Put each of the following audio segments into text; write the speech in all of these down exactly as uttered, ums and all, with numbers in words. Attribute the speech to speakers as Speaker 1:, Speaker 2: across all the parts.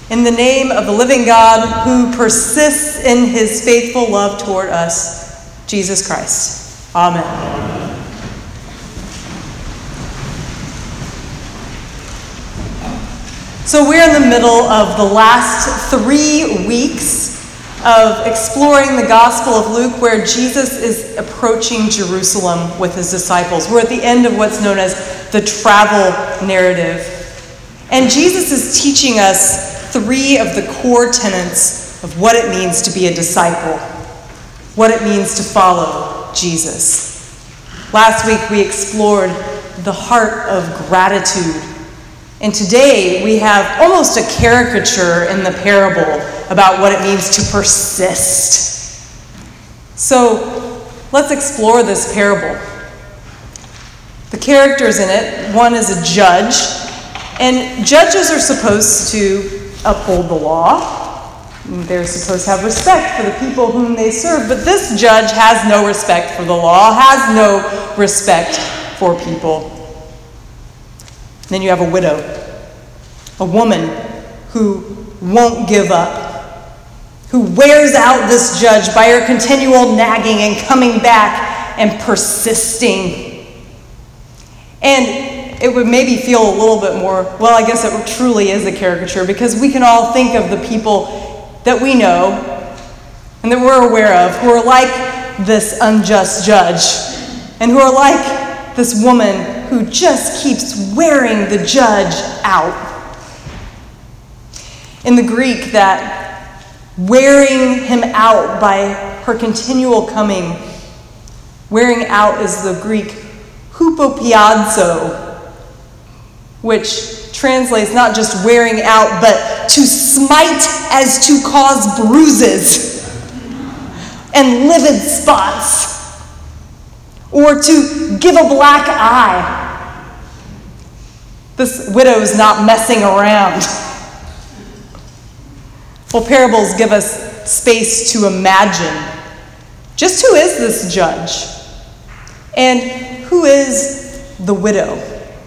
Speaker 1: In the name of the living God who persists in his faithful love toward us, Jesus Christ. Amen. Amen. So we're in the middle of the last three weeks of exploring the Gospel of Luke, where Jesus is approaching Jerusalem with his disciples. We're at the end of what's known as the travel narrative. And Jesus is teaching us three of the core tenets of what it means to be a disciple, what it means to follow Jesus. Last week we explored the heart of gratitude. And today we have almost a caricature in the parable about what it means to persist. So let's explore this parable. The characters in it, one is a judge, and judges are supposed to uphold the law. They're supposed to have respect for the people whom they serve, but this judge has no respect for the law, has no respect for people. Then you have a widow, a woman who won't give up, who wears out this judge by her continual nagging and coming back and persisting. And it would maybe feel a little bit more, well, I guess it truly is a caricature, because we can all think of the people that we know and that we're aware of who are like this unjust judge, and who are like this woman who just keeps wearing the judge out. In the Greek, that wearing him out by her continual coming, wearing out is the Greek hupopiadzo, which translates not just wearing out, but to smite as to cause bruises and livid spots, or to give a black eye. This widow is not messing around. Well, parables give us space to imagine just who is this judge and who is the widow.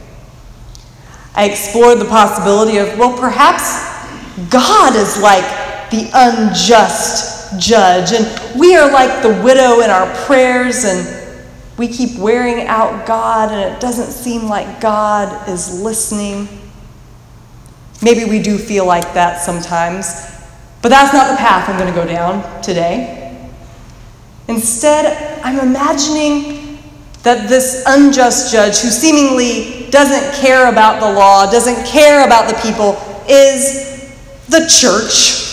Speaker 1: I explored the possibility of, well, perhaps God is like the unjust judge, and we are like the widow in our prayers, and we keep wearing out God, and it doesn't seem like God is listening. Maybe we do feel like that sometimes, but that's not the path I'm going to go down today. Instead, I'm imagining that this unjust judge, who seemingly doesn't care about the law, doesn't care about the people, is the church.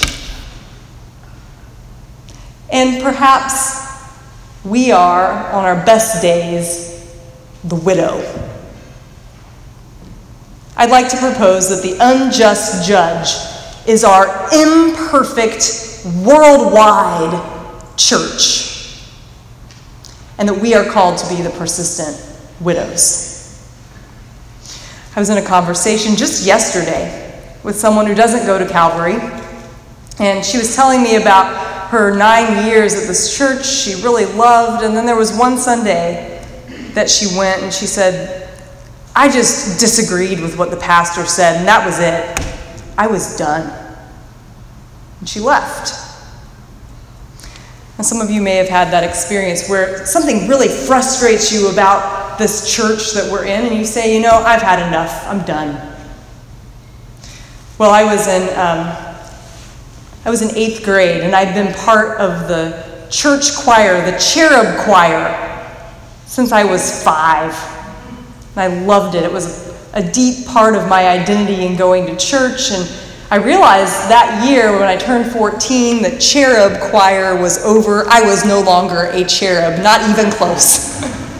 Speaker 1: And perhaps we are, on our best days, the widow. I'd like to propose that the unjust judge is our imperfect, worldwide church, and that we are called to be the persistent widows. I was in a conversation just yesterday with someone who doesn't go to Calvary, and she was telling me about her nine years at this church she really loved, and then there was one Sunday that she went and she said, I just disagreed with what the pastor said, and that was it. I was done. And she left. And some of you may have had that experience where something really frustrates you about this church that we're in, and you say, you know, I've had enough. I'm done. Well, I was in um, I was in eighth grade, and I'd been part of the church choir, the cherub choir, since I was five. And I loved it. It was a deep part of my identity in going to church, and I realized that year when I turned fourteen that cherub choir was over. I was no longer a cherub, not even close.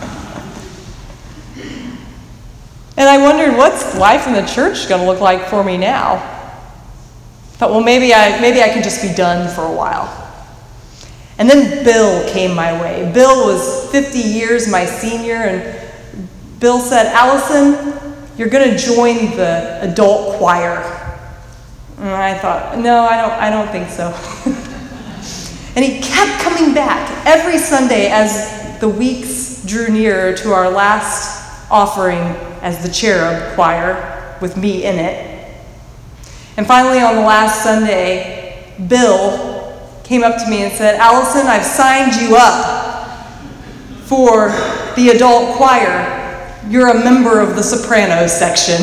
Speaker 1: And I wondered, what's life in the church going to look like for me now? I thought, well, maybe I maybe I can just be done for a while. And then Bill came my way. Bill was fifty years my senior, and Bill said, Allison, you're going to join the adult choir. And I thought, no, I don't I don't think so. And he kept coming back every Sunday as the weeks drew nearer to our last offering as the cherub choir with me in it. And finally, on the last Sunday, Bill came up to me and said, "Allison, I've signed you up for the adult choir. You're a member of the sopranos section."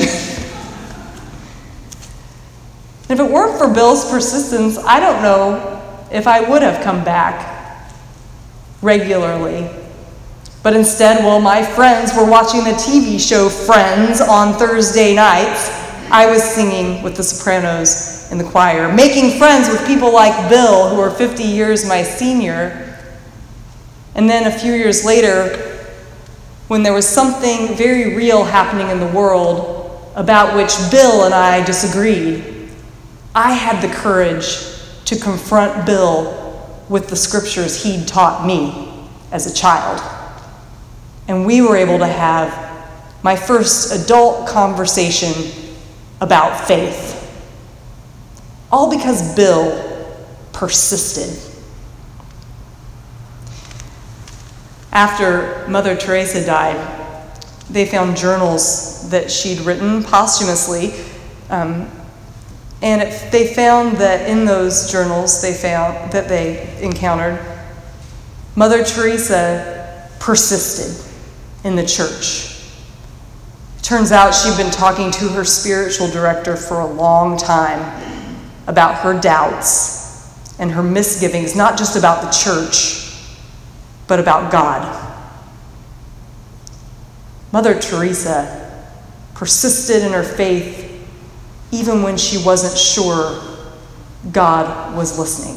Speaker 1: If it weren't for Bill's persistence, I don't know if I would have come back regularly. But instead, while my friends were watching the T V show Friends on Thursday nights, I was singing with the sopranos in the choir, making friends with people like Bill, who are fifty years my senior. And then a few years later, when there was something very real happening in the world about which Bill and I disagreed, I had the courage to confront Bill with the scriptures he'd taught me as a child. And we were able to have my first adult conversation about faith. All because Bill persisted. After Mother Teresa died, they found journals that she'd written posthumously. Um, and it, they found that in those journals they found that they encountered, Mother Teresa persisted in the church. Turns out she'd been talking to her spiritual director for a long time about her doubts and her misgivings, not just about the church, but about God. Mother Teresa persisted in her faith even when she wasn't sure God was listening.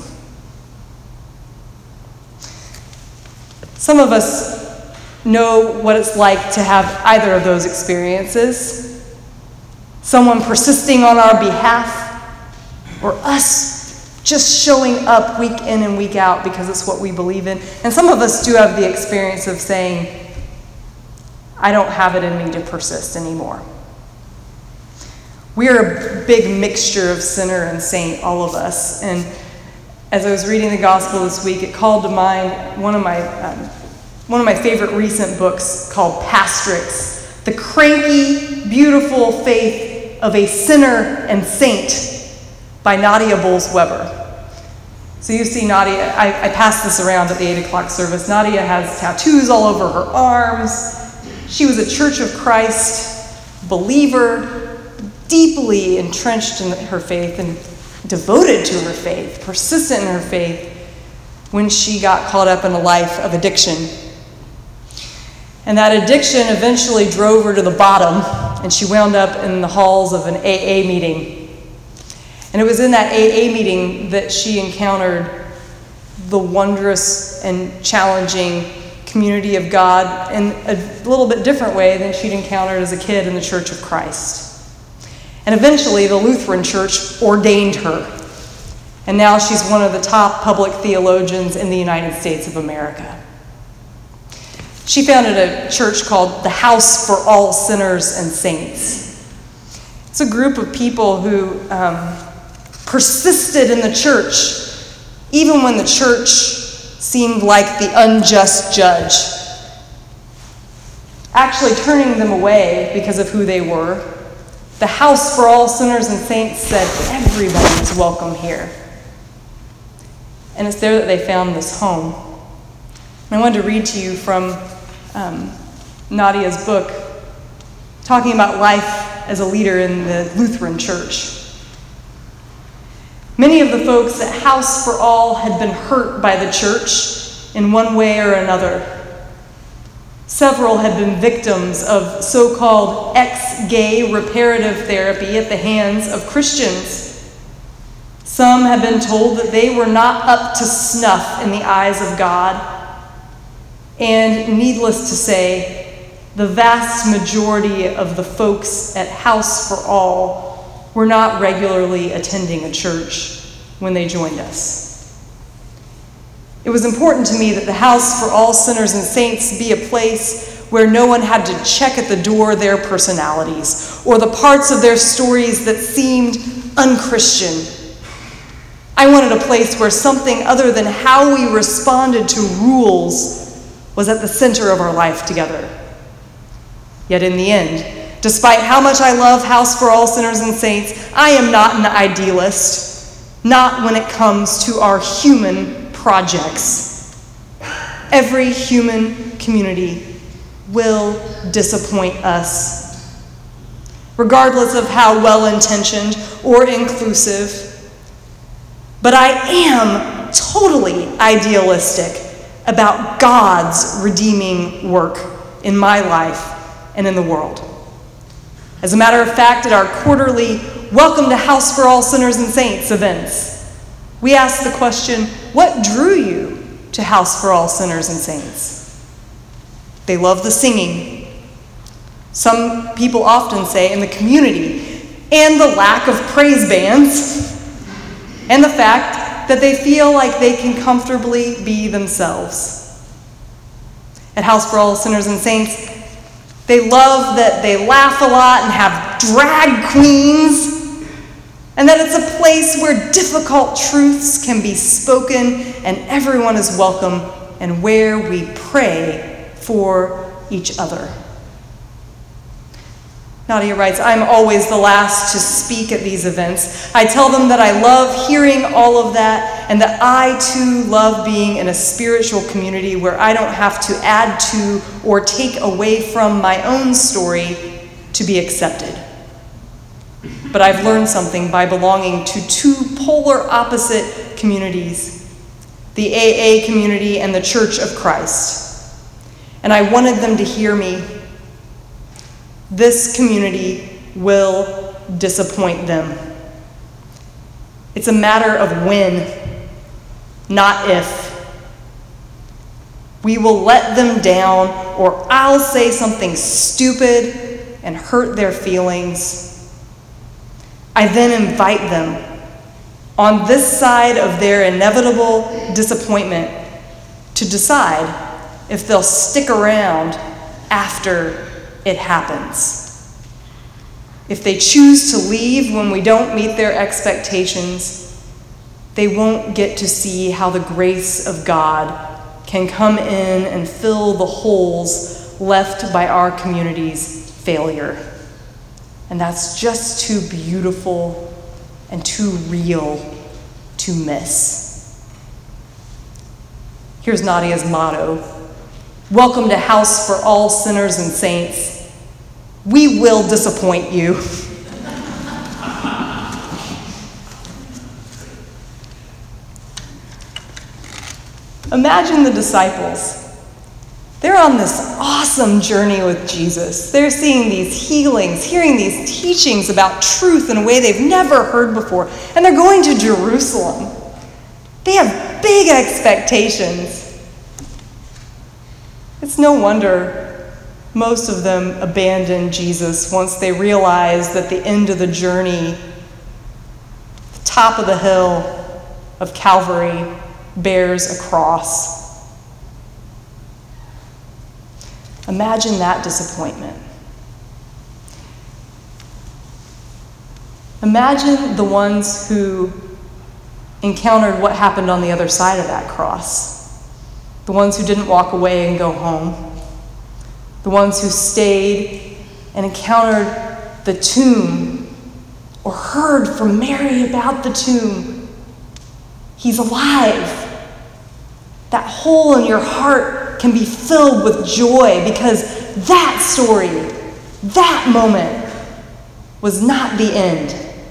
Speaker 1: Some of us know what it's like to have either of those experiences. Someone persisting on our behalf, or us just showing up week in and week out because it's what we believe in. And some of us do have the experience of saying, I don't have it in me to persist anymore. We are a big mixture of sinner and saint, all of us. And as I was reading the gospel this week, it called to mind one of my um, one of my favorite recent books called Pastrix, The Cranky, Beautiful Faith of a Sinner and Saint by Nadia Bolz-Weber. So you see Nadia, I, I passed this around at the eight o'clock service. Nadia has tattoos all over her arms. She was a Church of Christ believer, deeply entrenched in her faith and devoted to her faith, persistent in her faith when she got caught up in a life of addiction. And that addiction eventually drove her to the bottom, and she wound up in the halls of an A A meeting. And it was in that A A meeting that she encountered the wondrous and challenging community of God in a little bit different way than she'd encountered as a kid in the Church of Christ. And eventually, the Lutheran Church ordained her. And now she's one of the top public theologians in the United States of America. She founded a church called the House for All Sinners and Saints. It's a group of people who um, persisted in the church, even when the church seemed like the unjust judge, actually turning them away because of who they were. The House for All Sinners and Saints said, everybody is welcome here. And it's there that they found this home. And I wanted to read to you from um, Nadia's book, talking about life as a leader in the Lutheran Church. Many of the folks at House for All had been hurt by the church in one way or another. Several had been victims of so-called ex-gay reparative therapy at the hands of Christians. Some had been told that they were not up to snuff in the eyes of God. And needless to say, the vast majority of the folks at House for All were not regularly attending a church when they joined us. It was important to me that the House for All Sinners and Saints be a place where no one had to check at the door their personalities or the parts of their stories that seemed unchristian. I wanted a place where something other than how we responded to rules was at the center of our life together. Yet in the end, Despite how much I love House for All Sinners and Saints, I am not an idealist, not when it comes to our human projects. Every human community will disappoint us, regardless of how well-intentioned or inclusive. But I am totally idealistic about God's redeeming work in my life and in the world. As a matter of fact, at our quarterly Welcome to House for All Sinners and Saints events, we ask the question, what drew you to House for All Sinners and Saints? They love the singing. Some people often say in the community, and the lack of praise bands, and the fact that they feel like they can comfortably be themselves. At House for All Sinners and Saints, they love that they laugh a lot and have drag queens, and that it's a place where difficult truths can be spoken and everyone is welcome, and where we pray for each other. Nadia writes, I'm always the last to speak at these events. I tell them that I love hearing all of that, and that I too love being in a spiritual community where I don't have to add to or take away from my own story to be accepted. But I've learned something by belonging to two polar opposite communities, the A A community and the Church of Christ. And I wanted them to hear me. This community will disappoint them. It's a matter of when, not if. We will let them down, or I'll say something stupid and hurt their feelings. I then invite them on this side of their inevitable disappointment to decide if they'll stick around after it happens. If they choose to leave when we don't meet their expectations, they won't get to see how the grace of God can come in and fill the holes left by our community's failure. And that's just too beautiful and too real to miss. Here's Nadia's motto: welcome to House for All Sinners and Saints. We will disappoint you. Imagine the disciples. They're on this awesome journey with Jesus. They're seeing these healings, hearing these teachings about truth in a way they've never heard before. And they're going to Jerusalem. They have big expectations. It's no wonder most of them abandoned Jesus once they realized that the end of the journey, the top of the hill of Calvary, bears a cross. Imagine that disappointment. Imagine the ones who encountered what happened on the other side of that cross. The ones who didn't walk away and go home. The ones who stayed and encountered the tomb or heard from Mary about the tomb. He's alive. That hole in your heart can be filled with joy because that story, that moment, was not the end.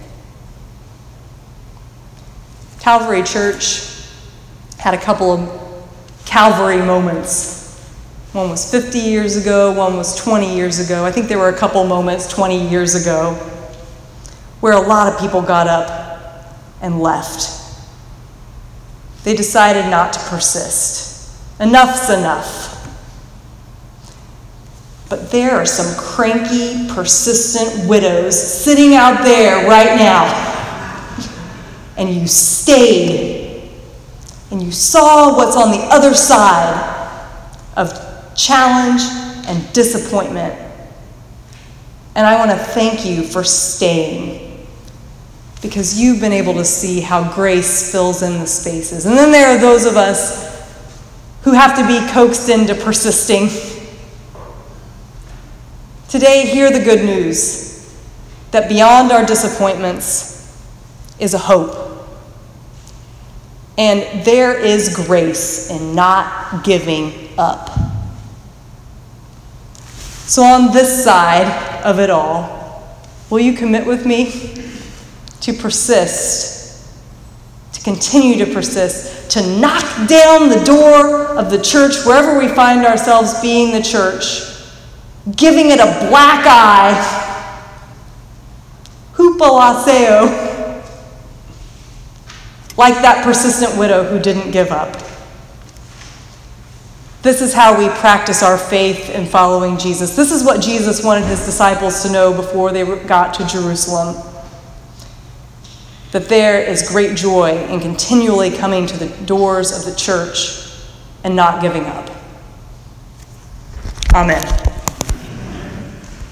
Speaker 1: Calvary Church had a couple of Calvary moments. One was fifty years ago, one was twenty years ago. I think there were a couple moments twenty years ago where a lot of people got up and left. They decided not to persist. Enough's enough. But there are some cranky, persistent widows sitting out there right now. And you stayed. And you saw what's on the other side of challenge and disappointment. And I want to thank you for staying, because you've been able to see how grace fills in the spaces. And then there are those of us who have to be coaxed into persisting, Today, hear the good news that beyond our disappointments is a hope. And there is grace in not giving up. So on this side of it all, will you commit with me to persist, to continue to persist, to knock down the door of the church wherever we find ourselves being the church, giving it a black eye, hupalaseo, like that persistent widow who didn't give up. This is how we practice our faith in following Jesus. This is what Jesus wanted his disciples to know before they got to Jerusalem. That there is great joy in continually coming to the doors of the church and not giving up. Amen.